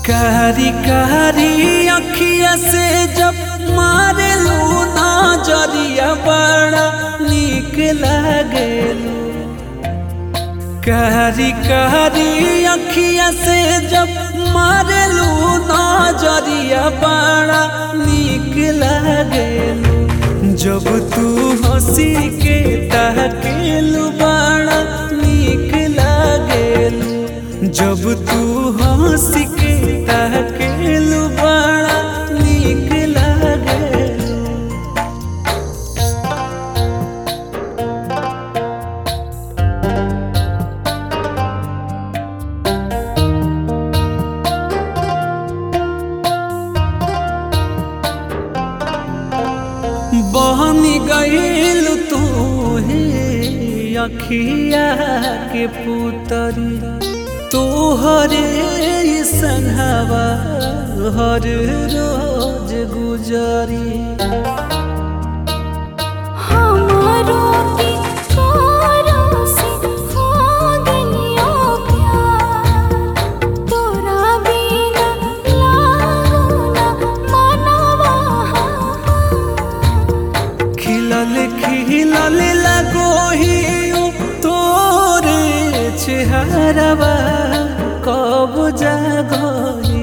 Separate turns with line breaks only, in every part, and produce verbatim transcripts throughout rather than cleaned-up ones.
कारी कारी अखिया से जब मारे लू नजरिया बड़ा नीक लागेलू। कारी कारी अखिया से जब मारे लू नजरिया बड़ा नीक लागेलू। जब तू हंसी के ताकेलू बड़ा नीक लागेलू। जब तू हंसी के ताकेलू बड़ा नीक लागेलू। बहनी गईल तू ही अखिया के पुतरी तोहरे संघवा हर रोज गुजरी।
हमारो की तोरा से हो गइयो प्यार, तोरा बिना लागो ना मनवा।
खिलल खिलल लगो ही तोरे चेहरवा कब जागोही।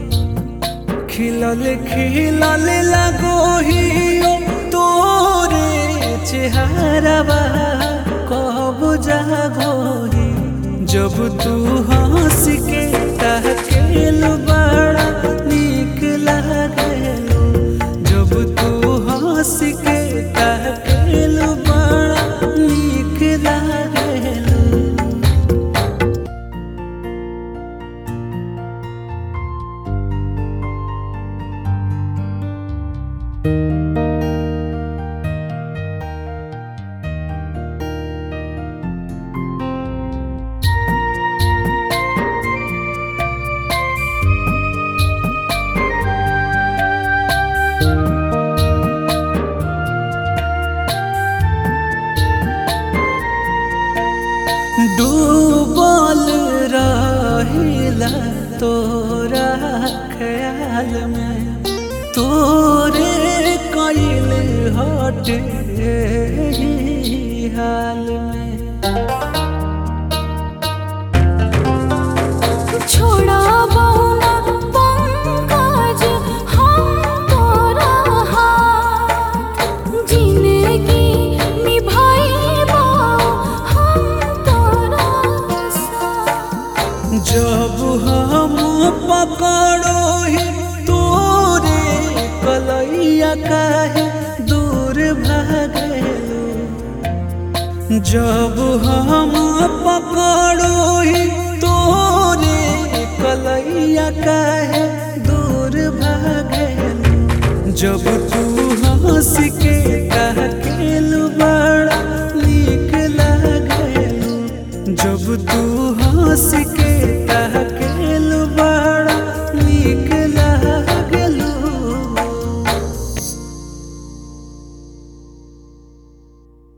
खिलल खिलल लगो ही तोरे चेहरवा कब जागोही। जब तू हंस के ताकेलू बड़ा नीक लागेलू। जब तू हंस के ताकेलू बड़ा नीक लागेलू। डूबल रहिला तोरा ख्याल में, तोरे कइल हटे हाल में।
छोड़ा बहुना पंकज हम तोरा हाथ, जिंदगी निभाइबो हम तोरा साथ।
जब हम पकड़ो ही तोरे कलैया काहे दूर भागेलू। जब हम पकड़ो ही तोरे कलैया काहे दूर भागेलू। जब तू हंस के ताकेलू बड़ा नीक लागेलू। जब तू हंस के ताके